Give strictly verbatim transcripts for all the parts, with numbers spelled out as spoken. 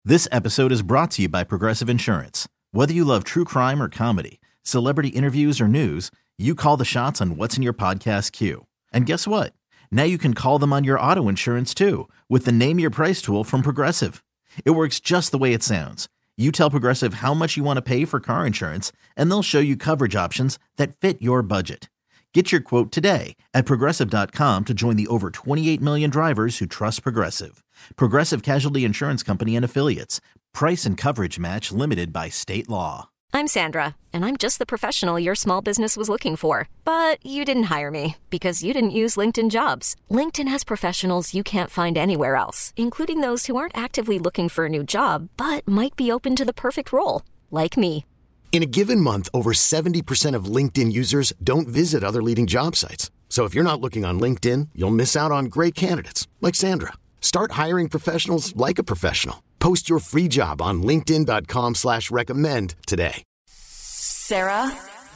This episode is brought to you by Progressive Insurance. Whether you love true crime or comedy, celebrity interviews or news, you call the shots on what's in your podcast queue. And guess what? Now you can call them on your auto insurance too with the Name Your Price tool from Progressive. It works just the way it sounds. You tell Progressive how much you want to pay for car insurance, and they'll show you coverage options that fit your budget. Get your quote today at Progressive dot com to join the over twenty-eight million drivers who trust Progressive. Progressive Casualty Insurance Company and Affiliates. Price and coverage match limited by state law. I'm Sandra, and I'm just the professional your small business was looking for. But you didn't hire me because you didn't use LinkedIn Jobs. LinkedIn has professionals you can't find anywhere else, including those who aren't actively looking for a new job, but might be open to the perfect role, like me. In a given month, over seventy percent of LinkedIn users don't visit other leading job sites. So if you're not looking on LinkedIn, you'll miss out on great candidates like Sandra. Start hiring professionals like a professional. Post your free job on linkedin dot com slash recommend today. Sarah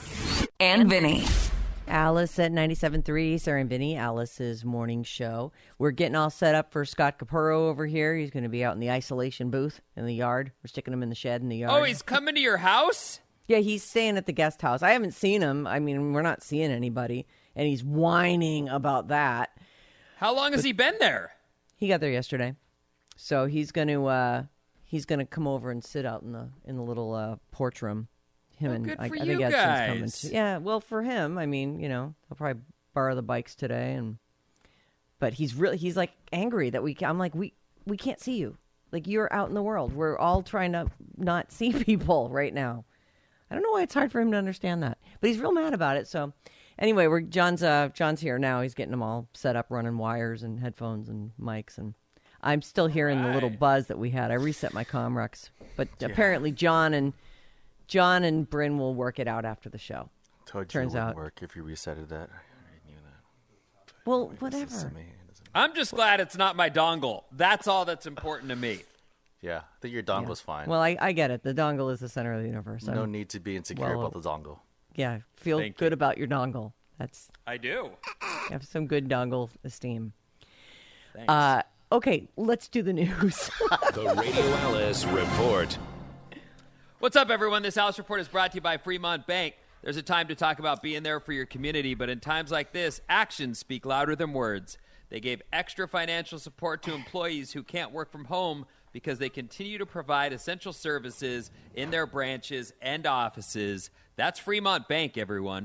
and Vinny. Alice at ninety-seven point three, Sarah and Vinny, Alice's morning show. We're getting all set up for Scott Capurro over here. He's going to be out in the isolation booth in the yard. We're sticking him in the shed in the yard. Oh, he's coming to your house? Yeah, he's staying at the guest house. I haven't seen him. I mean, we're not seeing anybody. And he's whining about that. How long has but he been there? He got there yesterday. So he's going to uh, he's going to come over and sit out in the in the little uh, porch room. Him oh, and good I, for I you think guys. Edson's coming too. Yeah, well, for him, I mean, you know, he'll probably borrow the bikes today, and but he's really he's like angry that we. I'm like we we can't see you. Like you're out in the world. We're all trying to not see people right now. I don't know why it's hard for him to understand that, but he's real mad about it. So anyway, we're John's uh, John's here now. He's getting them all set up, running wires and headphones and mics, and I'm still hearing right. the little buzz that we had. I reset my Comrex, but yeah. apparently John and John and Bryn will work it out after the show. Told Turns you it out, wouldn't work if you resetted that. I knew that. Well, Wait, whatever. I'm just glad it's not my dongle. That's all that's important to me. Yeah, I think your dongle's yeah. fine. Well, I, I get it. The dongle is the center of the universe. No I'm, need to be insecure well, about the dongle. Yeah, feel Thank good you. about your dongle. That's I do. Have some good dongle esteem. Thanks. Uh, okay, let's do the news. The Radio Alice Report. What's up, everyone? This Alice Report is brought to you by Fremont Bank. There's a time to talk about being there for your community, but in times like this, actions speak louder than words. They gave extra financial support to employees who can't work from home because they continue to provide essential services in their branches and offices. That's Fremont Bank, everyone.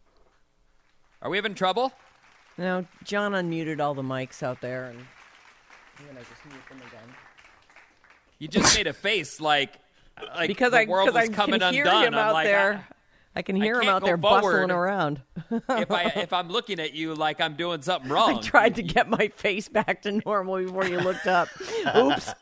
Are we having trouble? No, John unmuted all the mics out there, and I'm going to just mute them again. You just made a face like, like because the I, world was I coming can hear undone. him I'm out like, there. I, I can hear I him out there forward. bustling around. if, I, if I'm looking at you like I'm doing something wrong. I tried to get my face back to normal before you looked up. Oops.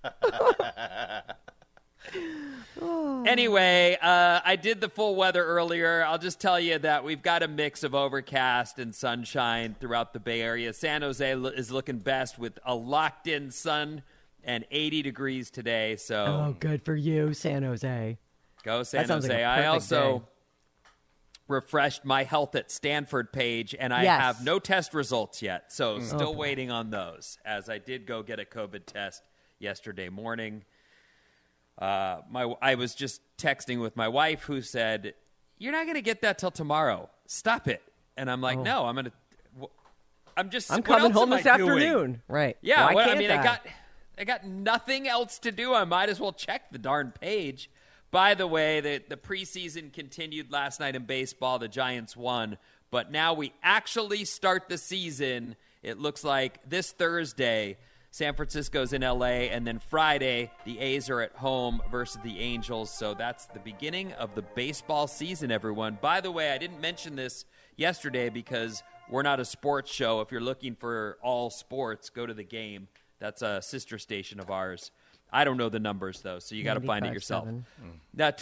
Anyway, uh, I did the full weather earlier. I'll just tell you that we've got a mix of overcast and sunshine throughout the Bay Area. San Jose lo- is looking best with a locked-in sun and eighty degrees today. So, oh, good for you, San Jose. Go San that sounds Jose. like a I perfect also day. refreshed my Health at Stanford page, and I Yes. have no test results yet. So, Mm. still Oh, boy. waiting on those, as I did go get a COVID test yesterday morning. Uh, my I was just texting with my wife, who said, "You're not going to get that till tomorrow. Stop it." And I'm like, Oh. "No, I'm going to. I'm just. I'm what coming else home am this I doing?" afternoon. Right. Yeah. Why what, I can't mean, I? I got I got nothing else to do. I might as well check the darn page. By the way, the the preseason continued last night in baseball. The Giants won, but now we actually start the season. It looks like this Thursday. San Francisco's in L A, and then Friday, the A's are at home versus the Angels. So that's the beginning of the baseball season, everyone. By the way, I didn't mention this yesterday because we're not a sports show. If you're looking for all sports, go to The Game. That's a sister station of ours. I don't know the numbers, though, so you got to find it yourself. Mm. That,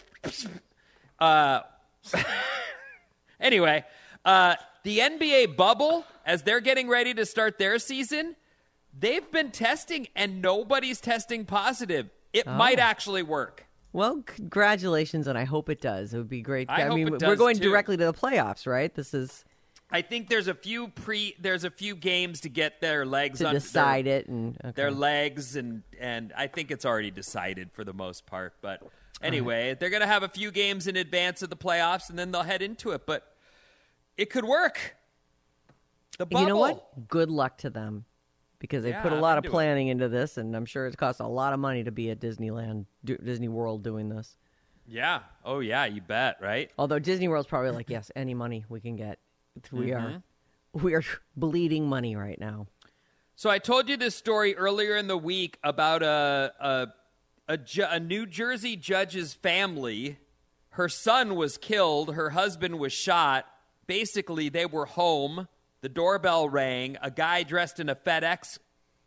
uh, anyway, uh, the N B A bubble, as they're getting ready to start their season, they've been testing, and nobody's testing positive. It Oh. might actually work. Well, congratulations, and I hope it does. It would be great. I hope mean, it we're does, going too. directly to the playoffs, right? This is I think there's a few pre there's a few games to get their legs to under decide their, it and okay. their legs and and I think it's already decided for the most part. But anyway, right. They're going to have a few games in advance of the playoffs and then they'll head into it. But it could work. The bubble. You know what? Good luck to them because they yeah, put a lot I'm of into planning it. into this, and I'm sure it's cost a lot of money to be at Disneyland, Disney World doing this. Yeah. Oh yeah, you bet. Right. Although Disney World's probably like, yes, any money we can get. We mm-hmm. are. We are bleeding money right now. So I told you this story earlier in the week about a a, a, ju- a New Jersey judge's family. Her son was killed. Her husband was shot. Basically, they were home. The doorbell rang. A guy dressed in a FedEx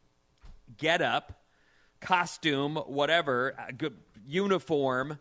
getup, costume, whatever, uniform.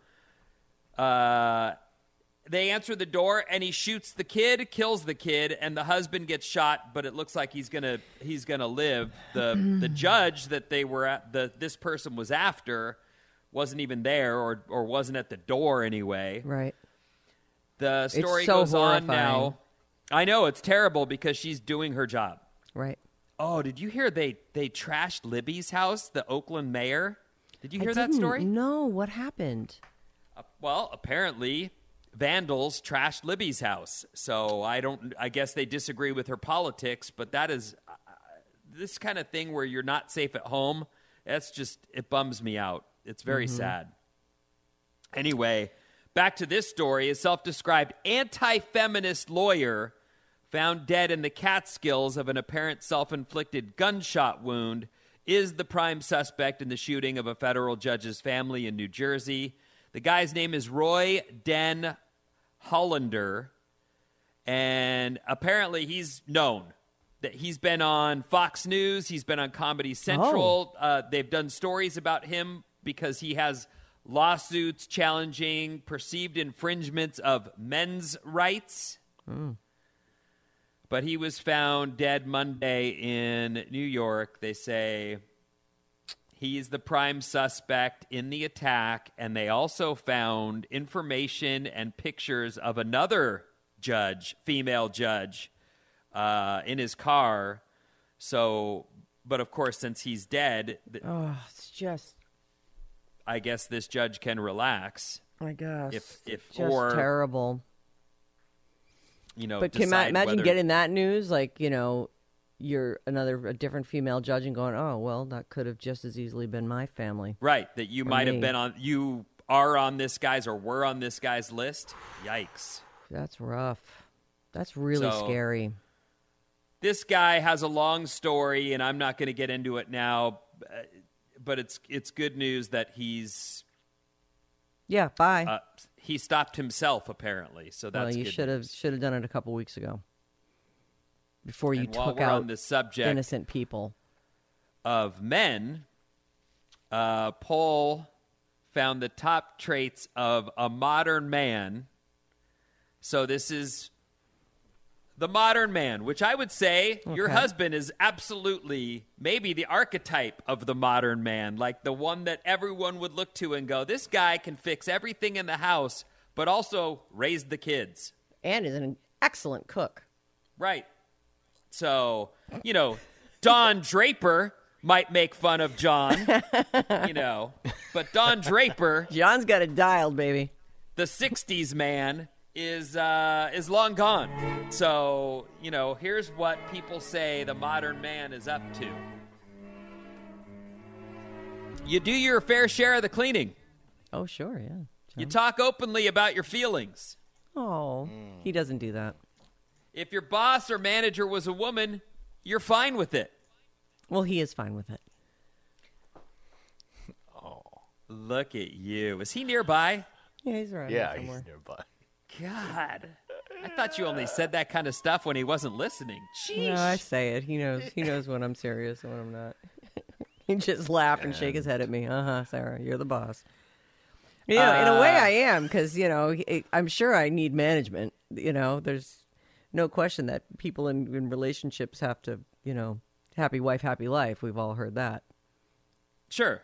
Uh... They answer the door, and he shoots the kid, kills the kid, and the husband gets shot. But it looks like he's gonna he's gonna live. the The judge that they were at, the this person was after, wasn't even there, or or wasn't at the door anyway. Right. The story it's so goes horrifying. on now. I know it's terrible because she's doing her job. Right. Oh, did you hear they they trashed Libby's house, the Oakland mayor? Did you hear I that didn't. story? No. What happened? Uh, well, apparently. Vandals trashed Libby's house. So I don't, I guess they disagree with her politics, but that is uh, this kind of thing where you're not safe at home. That's just, it bums me out. It's very mm-hmm. sad. Anyway, back to this story. A self-described anti-feminist lawyer found dead in the Catskills of an apparent self-inflicted gunshot wound is the prime suspect in the shooting of a federal judge's family in New Jersey. The guy's name is Roy Den Hollander, and apparently he's known. That he's been on Fox News, he's been on Comedy Central. Oh. Uh, they've done stories about him because he has lawsuits challenging perceived infringements of men's rights. Mm. But he was found dead Monday in New York. They say he's the prime suspect in the attack, and they also found information and pictures of another judge, female judge, uh, in his car. So, but of course, since he's dead, th- oh, it's just, I guess this judge can relax. I guess if if it's just or terrible, you know. But can ma- imagine whether... getting that news, like you know. You're another a different female judge and going, oh well, that could have just as easily been my family, right? That you might me. have been on, you are on this guy's or were on this guy's list. Yikes! That's rough. That's really so, scary. This guy has a long story, and I'm not going to get into it now. But it's it's good news that he's yeah. Bye. Uh, he stopped himself apparently, so that's well, you good should have news. should have done it a couple weeks ago. Before you and while took we're out on the subject innocent people of men, uh, poll found the top traits of a modern man. So this is the modern man, which I would say okay. your husband is absolutely maybe the archetype of the modern man, like the one that everyone would look to and go, this guy can fix everything in the house, but also raise the kids. And is an excellent cook. Right. So, you know, Don Draper might make fun of John, you know, but Don Draper, John's got it dialed, baby. The sixties man is uh, is long gone. So, you know, here's what people say the modern man is up to. You do your fair share of the cleaning. Oh, sure, yeah. John. You talk openly about your feelings. Oh, mm. He doesn't do that. If your boss or manager was a woman, you're fine with it. Well, he is fine with it. Oh, look at you. Is he nearby? Yeah, he's right. Yeah, he's nearby. God, I thought you only said that kind of stuff when he wasn't listening. Sheesh. No, I say it. He knows. He knows when I'm serious and when I'm not. He just laugh and shake his head at me. Uh-huh, Sarah, you're the boss. You know, uh, in a way I am, because, you know, I'm sure I need management. You know, there's no question that people in, in relationships have to, you know, happy wife, happy life. We've all heard that. Sure.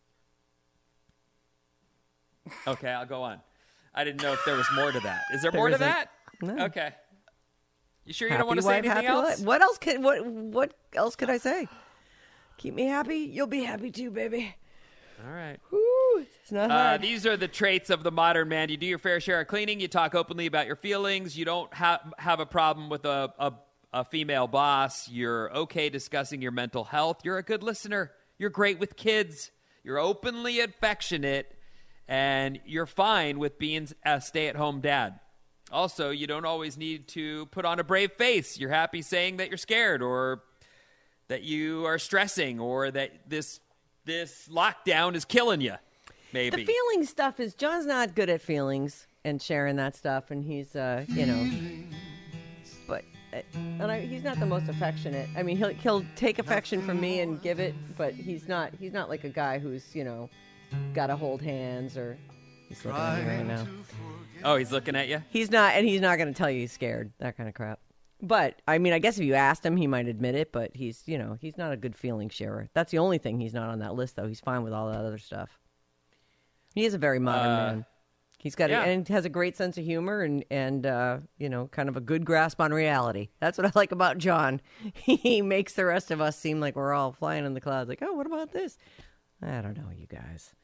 Okay, I'll go on. I didn't know if there was more to that. Is there, there more to isn't. that? No. Okay. You sure you happy don't want to say wife, anything happy else? life. What else could what what else could I say? Keep me happy, you'll be happy too, baby. All right. Woo, it's not Uh, hard. these are the traits of the modern man. You do your fair share of cleaning. You talk openly about your feelings. You don't ha- have a problem with a, a, a female boss. You're okay discussing your mental health. You're a good listener. You're great with kids. You're openly affectionate. And you're fine with being a stay-at-home dad. Also, you don't always need to put on a brave face. You're happy saying that you're scared or that you are stressing or that this this lockdown is killing you, maybe. The feeling stuff is, John's not good at feelings and sharing that stuff, and he's, uh, you know, but, uh, and I, he's not the most affectionate. I mean, he'll he'll take affection from me and give it, but he's not, he's not like a guy who's, you know, got to hold hands or, he's looking at me right now. Oh, he's looking at you? He's not, and he's not going to tell you he's scared, that kind of crap. But, I mean, I guess if you asked him, he might admit it, but he's, you know, he's not a good feeling sharer. That's the only thing he's not on that list, though. He's fine with all that other stuff. He is a very modern Uh, man. He's got, yeah. a, and has a great sense of humor and, and uh, you know, kind of a good grasp on reality. That's what I like about John. He makes the rest of us seem like we're all flying in the clouds, like, oh, what about this? I don't know, you guys.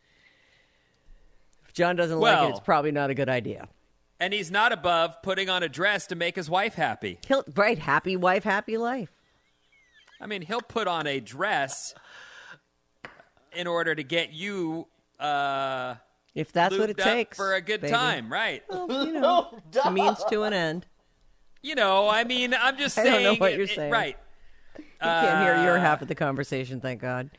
If John doesn't Well- like it, it's probably not a good idea. And he's not above putting on a dress to make his wife happy. He'll, right, happy wife, happy life. I mean, he'll put on a dress in order to get you uh, If that's what it lubed up takes. for a good baby. time, right? Well, you know, it's a means to an end. You know, I mean, I'm just I saying. don't know what you're it- it- saying. right. You can't hear your Uh, half of the conversation, thank God.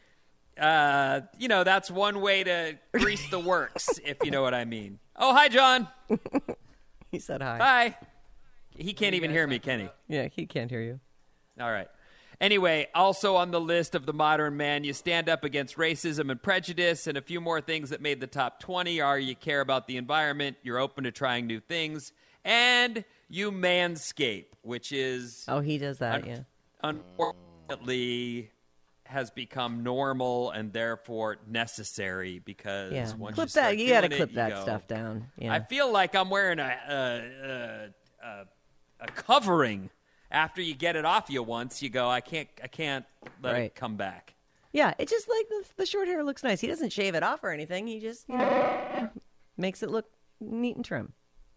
Uh, you know, that's one way to grease the works, if you know what I mean. Oh, hi, John. He said hi. Hi. He can't even hear me, can he? Yeah, he can't hear you. All right. Anyway, also on the list of the modern man, you stand up against racism and prejudice, and a few more things that made the top twenty are you care about the environment, you're open to trying new things, and you manscape, which is Oh, he does that, un- yeah. unfortunately has become normal and therefore necessary because Yeah, once clip you start that. You got to doing clip it, you that go, stuff down. Yeah. I feel like I'm wearing a a, a, a a covering. After you get it off you once, you go, I can't, I can't let Right. it come back. yeah, it's just like the, the short hair looks nice. He doesn't shave it off or anything. He just, you know, makes it look neat and trim.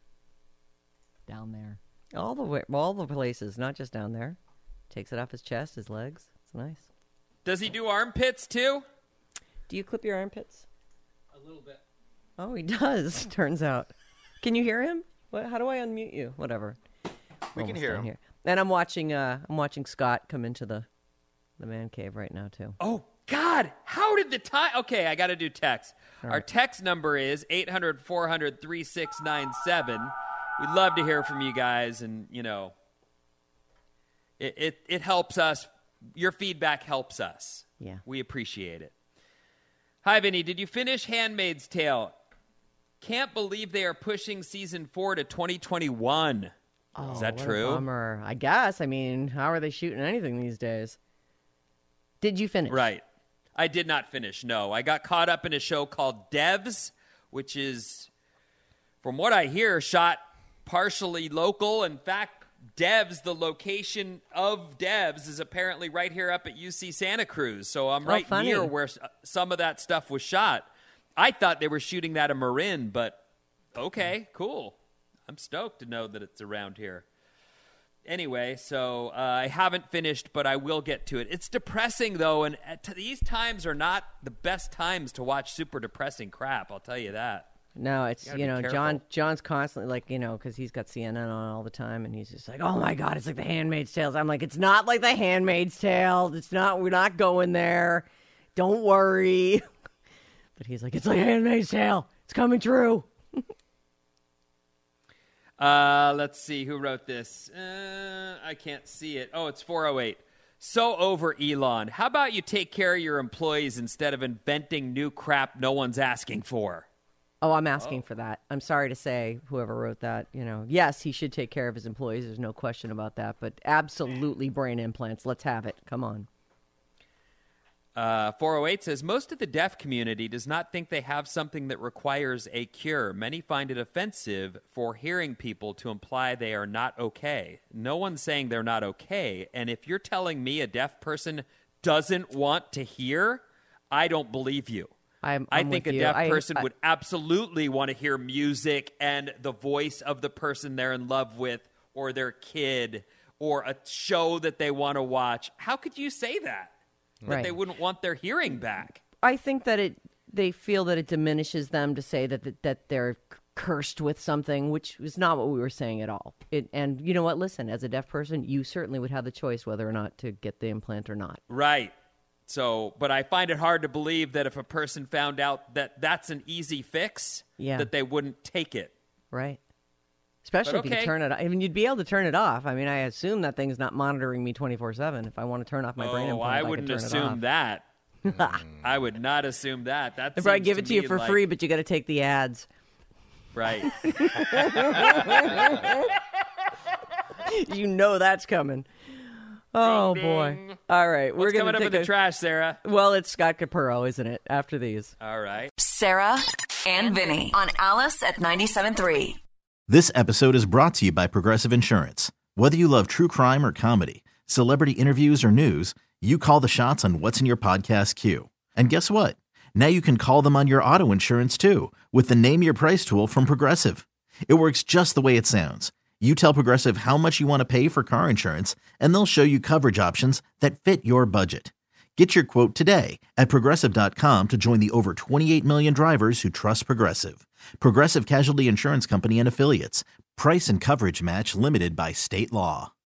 Down there, all the way, all the places, not just down there. Takes it off his chest, his legs. It's nice. Does he do armpits too? Do you clip your armpits? A little bit. Oh, he does. Turns out. Can you hear him? What? How do I unmute you? Whatever. We can Almost hear done him. here. And I'm watching. Uh, I'm watching Scott come into the, the man cave right now too. Oh God! How did the time? Okay, I got to do text. Our text number is eight hundred, four hundred, three six nine seven. We'd love to hear from you guys, and you know, it it, it helps us. Your feedback helps us. Yeah. We appreciate it. Hi, Vinny. Did you finish Handmaid's Tale? Can't believe they are pushing season four to twenty twenty-one. Oh, Is that what a true? bummer. I guess. I mean, how are they shooting anything these days? Did you finish? Right. I did not finish, no. I got caught up in a show called Devs, which is, from what I hear, shot partially local. In fact, Devs, the location of Devs, is apparently right here up at U C Santa Cruz. So I'm Oh, right funny. near where s- some of that stuff was shot. I thought they were shooting that in Marin, but okay, cool. I'm stoked to know that it's around here. Anyway, so uh, I haven't finished, but I will get to it. It's depressing, though, and at, these times are not the best times to watch super depressing crap, I'll tell you that. No, it's, Gotta you be know, careful. John. John's constantly like, you know, because he's got C N N on all the time, and he's just like, oh my God, it's like The Handmaid's Tale. I'm like, it's not like The Handmaid's Tale. It's not. We're not going there. Don't worry. But he's like, it's like Handmaid's Tale. It's coming true. Uh, let's see, who wrote this? Uh, I can't see it. Oh, it's four oh eight. So over, Elon. How about you take care of your employees instead of inventing new crap no one's asking for? Oh, I'm asking for that. I'm sorry to say, whoever wrote that, you know, yes, he should take care of his employees. There's no question about that. But absolutely brain implants. Let's have it. Come on. Uh, four oh eight says, most of the deaf community does not think they have something that requires a cure. Many find it offensive for hearing people to imply they are not okay. No one's saying they're not okay. And if you're telling me a deaf person doesn't want to hear, I don't believe you. I'm, I I'm think with a you. deaf I- person I- would absolutely want to hear music and the voice of the person they're in love with or their kid or a show that they want to watch. How could you say that? That Right. they wouldn't want their hearing back? I think that it they feel that it diminishes them to say that that, that they're cursed with something, which is not what we were saying at all. It, and you know what? Listen, as a deaf person, you certainly would have the choice whether or not to get the implant or not. Right. So, but I find it hard to believe that if a person found out that that's an easy fix, Yeah. that they wouldn't take it. Right. Especially But if you could okay. turn it off. I mean, you'd be able to turn it off. I mean, I assume that thing's not monitoring me twenty-four seven. If I want to turn off my brain oh, implant, I could wouldn't turn it assume off. that. I would not assume that. That They probably seems give it to you me for like- free, but you got to take the ads. Right. You know that's coming. Oh, Ding, boy. ding. All right. What's we're coming gonna up take in the a- trash, Sarah? Well, it's Scott Capurro, isn't it? After these. All right. Sarah and Vinny on Alice at ninety-seven point three. This episode is brought to you by Progressive Insurance. Whether you love true crime or comedy, celebrity interviews or news, you call the shots on what's in your podcast queue. And guess what? Now you can call them on your auto insurance too with the Name Your Price tool from Progressive. It works just the way it sounds. You tell Progressive how much you want to pay for car insurance, and they'll show you coverage options that fit your budget. Get your quote today at Progressive dot com to join the over twenty-eight million drivers who trust Progressive. Progressive Casualty Insurance Company and Affiliates. Price and coverage match limited by state law.